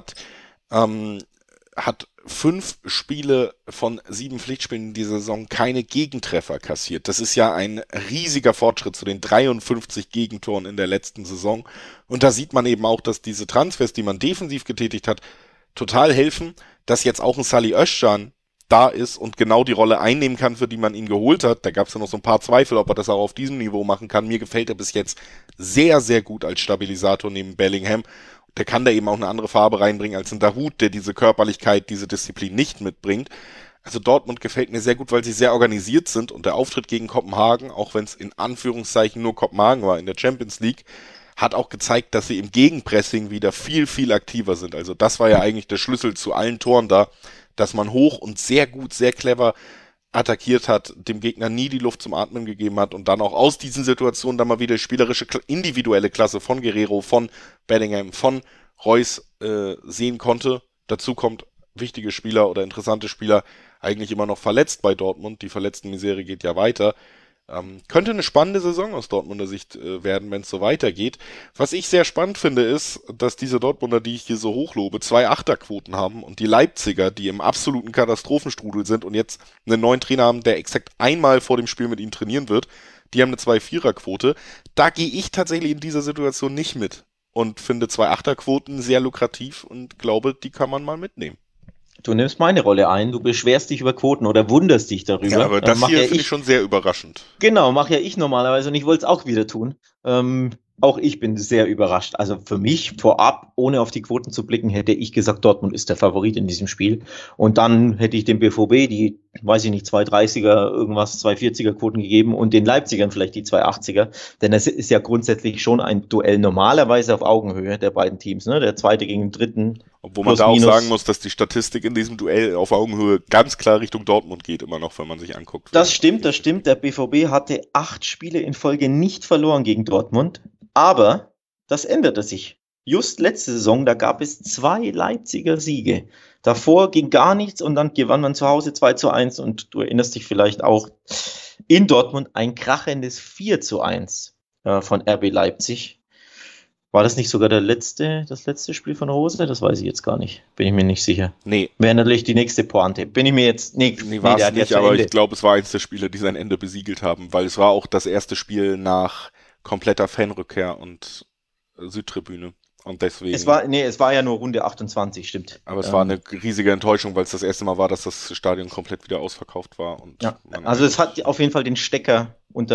Hat 5 Spiele von 7 Pflichtspielen in dieser Saison keine Gegentreffer kassiert. Das ist ja ein riesiger Fortschritt zu den 53 Gegentoren in der letzten Saison. Und da sieht man eben auch, dass diese Transfers, die man defensiv getätigt hat, total helfen, dass jetzt auch ein Salih Özcan da ist und genau die Rolle einnehmen kann, für die man ihn geholt hat. Da gab es ja noch so ein paar Zweifel, ob er das auch auf diesem Niveau machen kann. Mir gefällt er bis jetzt sehr, sehr gut als Stabilisator neben Bellingham. Der kann da eben auch eine andere Farbe reinbringen als ein Dahoud, der diese Körperlichkeit, diese Disziplin nicht mitbringt. Also Dortmund gefällt mir sehr gut, weil sie sehr organisiert sind und der Auftritt gegen Kopenhagen, auch wenn es in Anführungszeichen nur Kopenhagen war in der Champions League, hat auch gezeigt, dass sie im Gegenpressing wieder viel, viel aktiver sind. Also das war ja eigentlich der Schlüssel zu allen Toren da, dass man hoch und sehr gut, sehr clever attackiert hat, dem Gegner nie die Luft zum Atmen gegeben hat und dann auch aus diesen Situationen dann mal wieder spielerische, individuelle Klasse von Guerrero, von Bellingham, von Reus sehen konnte. Dazu kommt wichtige Spieler oder interessante Spieler eigentlich immer noch verletzt bei Dortmund. Die Verletztenmisere geht ja weiter. Könnte eine spannende Saison aus Dortmunder Sicht werden, wenn es so weitergeht. Was ich sehr spannend finde, ist, dass diese Dortmunder, die ich hier so hochlobe, 2 Achterquoten haben und die Leipziger, die im absoluten Katastrophenstrudel sind und jetzt einen neuen Trainer haben, der exakt einmal vor dem Spiel mit ihnen trainieren wird, die haben eine 2-4er-Quote. Da gehe ich tatsächlich in dieser Situation nicht mit und finde 2 Achterquoten sehr lukrativ und glaube, die kann man mal mitnehmen. Du nimmst meine Rolle ein, du beschwerst dich über Quoten oder wunderst dich darüber. Ja, aber das hier finde ich schon sehr überraschend. Genau, mache ja ich normalerweise und ich wollte es auch wieder tun. Auch ich bin sehr überrascht. Also für mich vorab, ohne auf die Quoten zu blicken, hätte ich gesagt, Dortmund ist der Favorit in diesem Spiel. Und dann hätte ich dem BVB die, weiß ich nicht, 2,30er, irgendwas, 2,40er Quoten gegeben und den Leipzigern vielleicht die 2,80er. Denn es ist ja grundsätzlich schon ein Duell normalerweise auf Augenhöhe der beiden Teams, ne? Der zweite gegen den dritten. Obwohl man da auch sagen muss, dass die Statistik in diesem Duell auf Augenhöhe ganz klar Richtung Dortmund geht, immer noch, wenn man sich anguckt. Das stimmt. Der BVB hatte 8 Spiele in Folge nicht verloren gegen Dortmund. Aber das änderte sich. Just letzte Saison, da gab es 2 Leipziger Siege. Davor ging gar nichts und dann gewann man zu Hause 2-1 und du erinnerst dich vielleicht auch in Dortmund ein krachendes 4-1 von RB Leipzig. War das nicht sogar das letzte Spiel von Rose? Das weiß ich jetzt gar nicht. Bin ich mir nicht sicher. Nee. Wäre natürlich die nächste Pointe. Bin ich mir jetzt... Nee, war es nicht, aber ich glaube, es war eins der Spiele, die sein Ende besiegelt haben, weil es war auch das erste Spiel nach kompletter Fanrückkehr und Südtribüne. Und deswegen. Es war ja nur Runde 28, stimmt. Aber es war eine riesige Enttäuschung, weil es das erste Mal war, dass das Stadion komplett wieder ausverkauft war. Und ja, also es hat auf jeden Fall den Stecker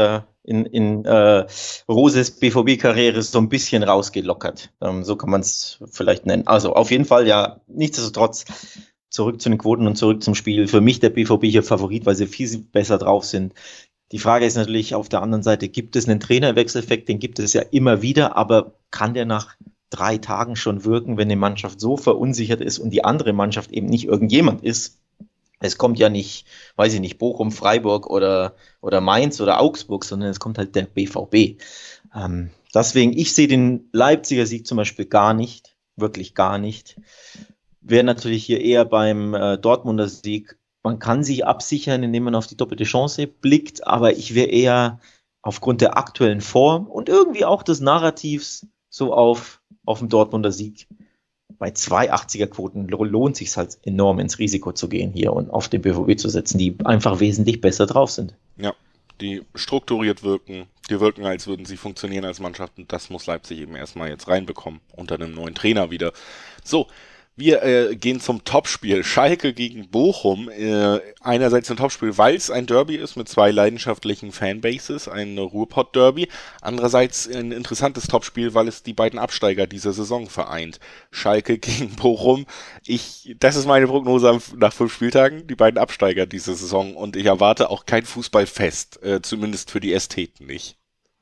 in Roses BVB-Karriere so ein bisschen rausgelockert. So kann man es vielleicht nennen. Also auf jeden Fall, ja, nichtsdestotrotz zurück zu den Quoten und zurück zum Spiel. Für mich der BVB hier Favorit, weil sie viel besser drauf sind. Die Frage ist natürlich auf der anderen Seite, gibt es einen Trainerwechseleffekt? Den gibt es ja immer wieder, aber kann der nach 3 Tagen schon wirken, wenn eine Mannschaft so verunsichert ist und die andere Mannschaft eben nicht irgendjemand ist? Es kommt ja nicht, weiß ich nicht, Bochum, Freiburg oder Mainz oder Augsburg, sondern es kommt halt der BVB. Deswegen, ich sehe den Leipziger Sieg zum Beispiel gar nicht, wirklich gar nicht. Wäre natürlich hier eher beim Dortmunder Sieg. Man kann sich absichern, indem man auf die doppelte Chance blickt, aber ich wäre eher aufgrund der aktuellen Form und irgendwie auch des Narrativs so auf dem Dortmunder Sieg. Bei 2,80er Quoten lohnt sich halt enorm ins Risiko zu gehen hier und auf den BVB zu setzen, die einfach wesentlich besser drauf sind. Ja, die strukturiert wirken, die wirken, als würden sie funktionieren als Mannschaft und das muss Leipzig eben erstmal jetzt reinbekommen, unter einem neuen Trainer wieder. So, wir gehen zum Topspiel. Schalke gegen Bochum. Einerseits ein Topspiel, weil es ein Derby ist mit 2 leidenschaftlichen Fanbases, ein Ruhrpott-Derby. Andererseits ein interessantes Topspiel, weil es die beiden Absteiger dieser Saison vereint. Schalke gegen Bochum. Das ist meine Prognose nach 5 Spieltagen, die beiden Absteiger dieser Saison. Und ich erwarte auch kein Fußballfest, zumindest für die Ästheten nicht.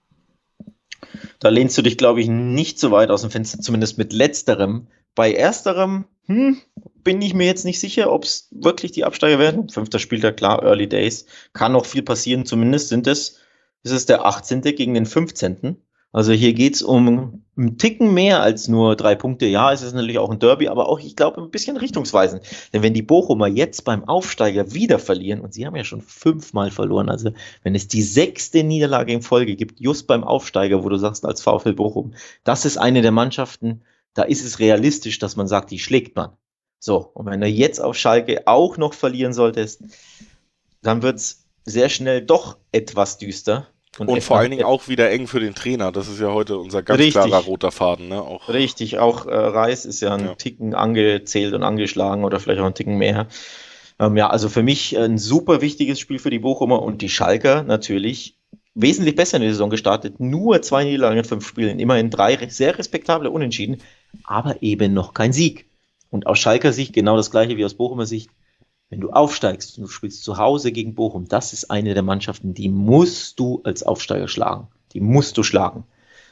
Da lehnst du dich, glaube ich, nicht so weit aus dem Fenster, zumindest mit letzterem. Bei ersterem bin ich mir jetzt nicht sicher, ob es wirklich die Absteiger werden. 5. Spieltag, klar, Early Days. Kann noch viel passieren. Zumindest ist es der 18. gegen den 15. Also hier geht's um einen Ticken mehr als nur 3 Punkte. Ja, es ist natürlich auch ein Derby, aber auch, ich glaube, ein bisschen richtungsweisend. Denn wenn die Bochumer jetzt beim Aufsteiger wieder verlieren, und sie haben ja schon 5-mal verloren, also wenn es die 6. Niederlage in Folge gibt, just beim Aufsteiger, wo du sagst, als VfL Bochum, das ist eine der Mannschaften, da ist es realistisch, dass man sagt, die schlägt man. So, und wenn du jetzt auf Schalke auch noch verlieren solltest, dann wird's sehr schnell doch etwas düster. Und vor allen Dingen auch wieder eng für den Trainer. Das ist ja heute unser ganz Richtig. klarer roter Faden. Ne? Auch, Richtig, auch Reis ist ja einen Ja. Ticken angezählt und angeschlagen oder vielleicht auch einen Ticken mehr. Ja, also für mich ein super wichtiges Spiel für die Bochumer und die Schalker natürlich wesentlich besser in die Saison gestartet. Nur 2 Niederlagen in 5 Spielen, immerhin 3 sehr respektable Unentschieden, aber eben noch kein Sieg. Und aus Schalker Sicht genau das gleiche wie aus Bochumer Sicht. Wenn du aufsteigst und du spielst zu Hause gegen Bochum, das ist eine der Mannschaften, die musst du als Aufsteiger schlagen. Die musst du schlagen.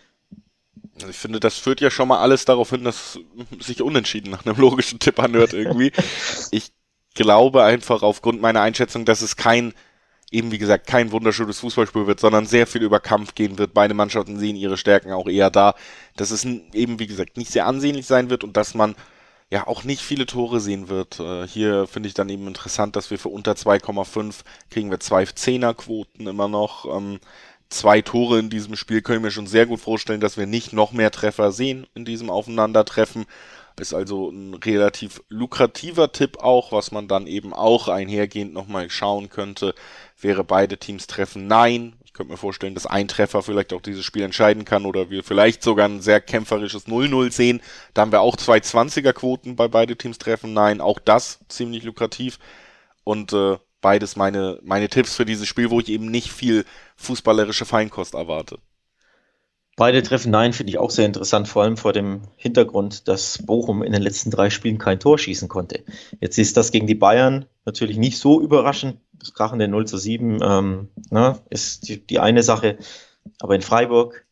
Also ich finde, das führt ja schon mal alles darauf hin, dass sich unentschieden nach einem logischen Tipp anhört irgendwie. Ich glaube einfach aufgrund meiner Einschätzung, dass es eben wie gesagt, kein wunderschönes Fußballspiel wird, sondern sehr viel über Kampf gehen wird. Beide Mannschaften sehen ihre Stärken auch eher da, dass es eben wie gesagt nicht sehr ansehnlich sein wird und dass man ja auch nicht viele Tore sehen wird. Hier finde ich dann eben interessant, dass wir für unter 2,5 kriegen wir 2 Zehnerquoten immer noch. 2 Tore in diesem Spiel können wir schon sehr gut vorstellen, dass wir nicht noch mehr Treffer sehen in diesem Aufeinandertreffen. Ist also ein relativ lukrativer Tipp auch, was man dann eben auch einhergehend nochmal schauen könnte. Wäre beide Teams treffen? Nein. Ich könnte mir vorstellen, dass ein Treffer vielleicht auch dieses Spiel entscheiden kann oder wir vielleicht sogar ein sehr kämpferisches 0-0 sehen. Da haben wir auch 2 20er-Quoten bei beide Teams treffen. Nein, auch das ziemlich lukrativ. Und beides meine Tipps für dieses Spiel, wo ich eben nicht viel fußballerische Feinkost erwarte. Beide Treffen, nein, finde ich auch sehr interessant, vor allem vor dem Hintergrund, dass Bochum in den letzten 3 Spielen kein Tor schießen konnte. Jetzt ist das gegen die Bayern natürlich nicht so überraschend. Das krachende 0-7 ist die eine Sache. Aber in Freiburg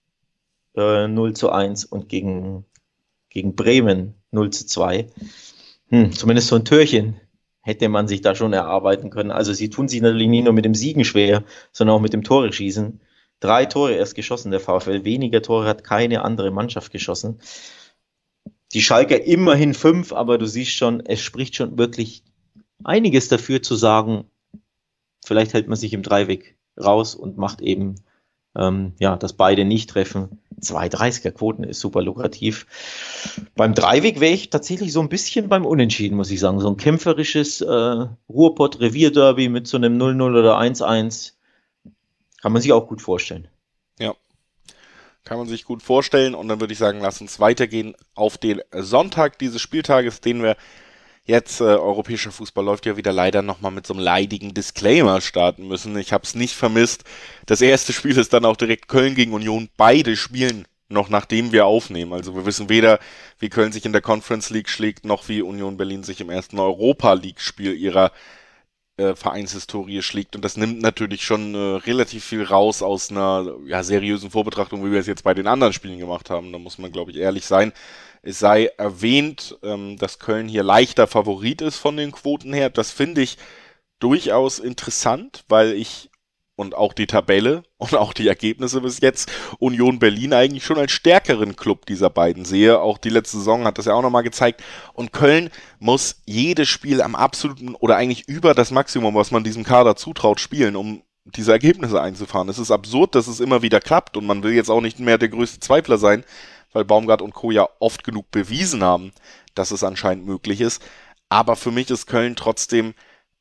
0-1 und gegen Bremen 0-2. Zumindest so ein Türchen hätte man sich da schon erarbeiten können. Also sie tun sich natürlich nicht nur mit dem Siegen schwer, sondern auch mit dem Tore schießen. 3 Tore erst geschossen, der VfL. Weniger Tore hat keine andere Mannschaft geschossen. Die Schalker immerhin 5, aber du siehst schon, es spricht schon wirklich einiges dafür zu sagen, vielleicht hält man sich im Dreiweg raus und macht eben, dass beide nicht treffen. 2,30er Quoten ist super lukrativ. Beim Dreiweg wäre ich tatsächlich so ein bisschen beim Unentschieden, muss ich sagen. So ein kämpferisches Ruhrpott-Revierderby mit so einem 0-0 oder 1-1. Kann man sich auch gut vorstellen. Ja, kann man sich gut vorstellen. Und dann würde ich sagen, lass uns weitergehen auf den Sonntag dieses Spieltages, den wir jetzt, europäischer Fußball läuft ja wieder leider nochmal mit so einem leidigen Disclaimer starten müssen. Ich habe es nicht vermisst. Das erste Spiel ist dann auch direkt Köln gegen Union. Beide spielen noch nachdem wir aufnehmen. Also wir wissen weder, wie Köln sich in der Conference League schlägt, noch wie Union Berlin sich im ersten Europa League-Spiel ihrer Vereinshistorie schlägt. Und das nimmt natürlich schon relativ viel raus aus einer seriösen Vorbetrachtung, wie wir es jetzt bei den anderen Spielen gemacht haben. Da muss man, glaube ich, ehrlich sein. Es sei erwähnt, dass Köln hier leichter Favorit ist von den Quoten her. Das finde ich durchaus interessant, weil ich und auch die Tabelle und auch die Ergebnisse bis jetzt Union Berlin eigentlich schon als stärkeren Club dieser beiden sehe. Auch die letzte Saison hat das ja auch nochmal gezeigt. Und Köln muss jedes Spiel am absoluten oder eigentlich über das Maximum, was man diesem Kader zutraut, spielen, um diese Ergebnisse einzufahren. Es ist absurd, dass es immer wieder klappt und man will jetzt auch nicht mehr der größte Zweifler sein, weil Baumgart und Co. ja oft genug bewiesen haben, dass es anscheinend möglich ist. Aber für mich ist Köln trotzdem,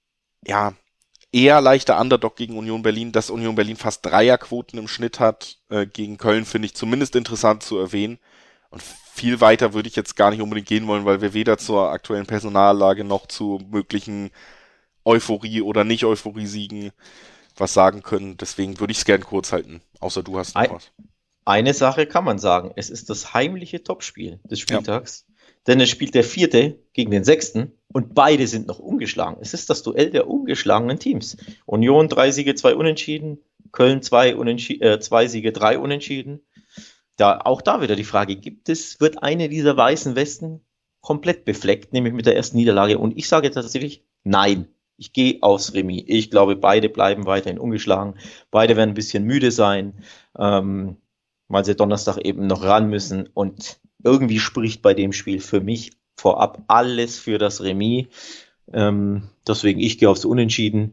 eher leichter Underdog gegen Union Berlin, dass Union Berlin fast Dreierquoten im Schnitt hat. Gegen Köln finde ich zumindest interessant zu erwähnen. Und viel weiter würde ich jetzt gar nicht unbedingt gehen wollen, weil wir weder zur aktuellen Personallage noch zu möglichen Euphorie- oder Nicht-Euphorie-Siegen was sagen können. Deswegen würde ich es gern kurz halten. Außer du hast noch was. Eine Sache kann man sagen. Es ist das heimliche Topspiel des Spieltags. Ja. Denn es spielt der 4. gegen den 6. und beide sind noch ungeschlagen. Es ist das Duell der ungeschlagenen Teams. Union 3 Siege, 2 Unentschieden. Köln 2 Siege, 3 Unentschieden. Auch da wieder die Frage, wird eine dieser weißen Westen komplett befleckt, nämlich mit der ersten Niederlage? Und ich sage tatsächlich, nein. Ich gehe aufs Remis. Ich glaube, beide bleiben weiterhin ungeschlagen. Beide werden ein bisschen müde sein. weil sie Donnerstag eben noch ran müssen. Und irgendwie spricht bei dem Spiel für mich vorab alles für das Remis. Deswegen, ich gehe aufs Unentschieden.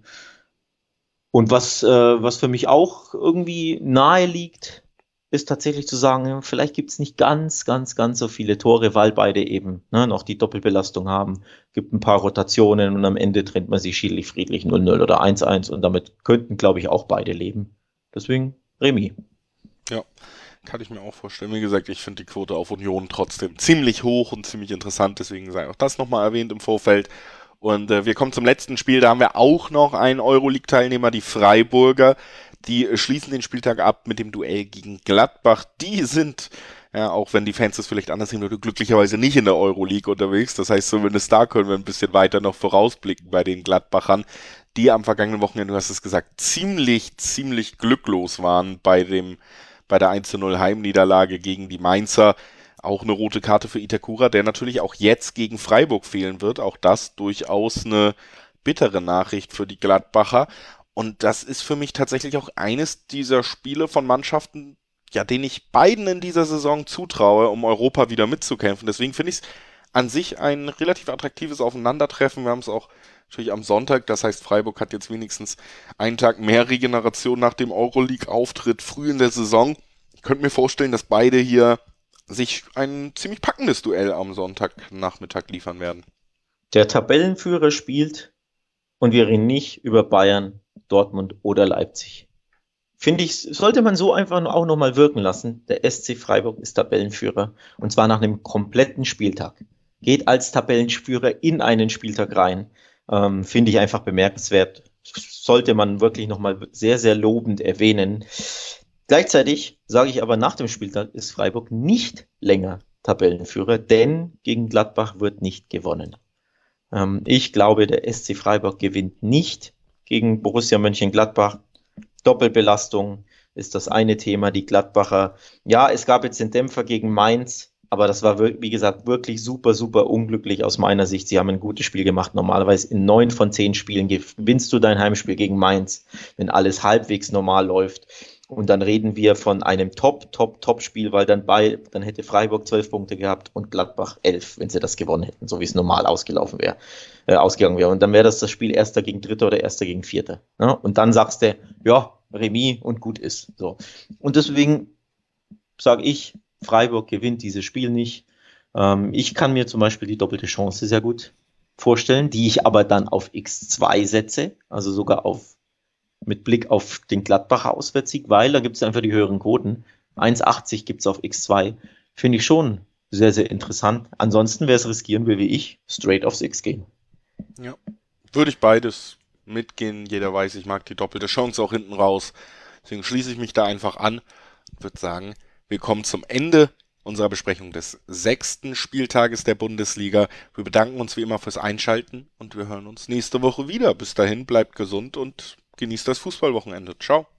Und was für mich auch irgendwie nahe liegt, ist tatsächlich zu sagen, vielleicht gibt es nicht ganz so viele Tore, weil beide eben noch die Doppelbelastung haben. Gibt ein paar Rotationen und am Ende trennt man sich schiedlich friedlich 0-0 oder 1-1 und damit könnten, glaube ich, auch beide leben. Deswegen Remis. Ja, kann ich mir auch vorstellen. Wie gesagt, ich finde die Quote auf Union trotzdem ziemlich hoch und ziemlich interessant, deswegen sei auch das nochmal erwähnt im Vorfeld. Und wir kommen zum letzten Spiel, da haben wir auch noch einen Euroleague-Teilnehmer, die Freiburger. Die schließen den Spieltag ab mit dem Duell gegen Gladbach. Die sind, ja, auch wenn die Fans das vielleicht anders sehen, glücklicherweise nicht in der Euroleague unterwegs. Das heißt, zumindest da können wir ein bisschen weiter noch vorausblicken bei den Gladbachern, die am vergangenen Wochenende, du hast es gesagt, ziemlich glücklos waren bei der 1:0 Heimniederlage gegen die Mainzer. Auch eine rote Karte für Itakura, der natürlich auch jetzt gegen Freiburg fehlen wird. Auch das durchaus eine bittere Nachricht für die Gladbacher. Und das ist für mich tatsächlich auch eines dieser Spiele von Mannschaften, ja, denen ich beiden in dieser Saison zutraue, um Europa wieder mitzukämpfen. Deswegen finde ich es an sich ein relativ attraktives Aufeinandertreffen. Wir haben es auch natürlich am Sonntag. Das heißt, Freiburg hat jetzt wenigstens einen Tag mehr Regeneration nach dem Euroleague-Auftritt früh in der Saison. Ich könnte mir vorstellen, dass beide hier sich ein ziemlich packendes Duell am Sonntagnachmittag liefern werden. Der Tabellenführer spielt und wir reden nicht über Bayern, Dortmund oder Leipzig. Finde ich, sollte man so einfach auch nochmal wirken lassen. Der SC Freiburg ist Tabellenführer und zwar nach einem kompletten Spieltag. Geht als Tabellenführer in einen Spieltag rein. Finde ich einfach bemerkenswert. Sollte man wirklich nochmal sehr lobend erwähnen. Gleichzeitig sage ich aber, nach dem Spieltag ist Freiburg nicht länger Tabellenführer, denn gegen Gladbach wird nicht gewonnen. Ich glaube, der SC Freiburg gewinnt nicht gegen Borussia Mönchengladbach. Doppelbelastung ist das eine Thema. Die Gladbacher, ja, es gab jetzt den Dämpfer gegen Mainz, aber das war, wie gesagt, wirklich super unglücklich aus meiner Sicht. Sie haben ein gutes Spiel gemacht. Normalerweise in 9 von 10 Spielen gewinnst du dein Heimspiel gegen Mainz, wenn alles halbwegs normal läuft. Und dann reden wir von einem Top-Spiel, weil dann hätte Freiburg 12 Punkte gehabt und Gladbach 11, wenn sie das gewonnen hätten, so wie es normal ausgegangen wäre. Und dann wäre das Spiel Erster gegen Dritter oder Erster gegen Vierter. Ja? Und dann sagst du, ja, Remis und gut ist. So. Und deswegen sage ich, Freiburg gewinnt dieses Spiel nicht. Ich kann mir zum Beispiel die doppelte Chance sehr gut vorstellen, die ich aber dann auf X2 setze, also sogar mit Blick auf den Gladbacher Auswärtssieg, weil da gibt es einfach die höheren Quoten. 1,80 gibt es auf X2. Finde ich schon sehr interessant. Ansonsten wäre es riskieren wir wie ich, straight aufs X gehen. Ja, würde ich beides mitgehen. Jeder weiß, ich mag die doppelte Chance auch hinten raus. Deswegen schließe ich mich da einfach an und würde sagen, wir kommen zum Ende unserer Besprechung des 6. Spieltages der Bundesliga. Wir bedanken uns wie immer fürs Einschalten und wir hören uns nächste Woche wieder. Bis dahin, bleibt gesund und genießt das Fußballwochenende. Ciao.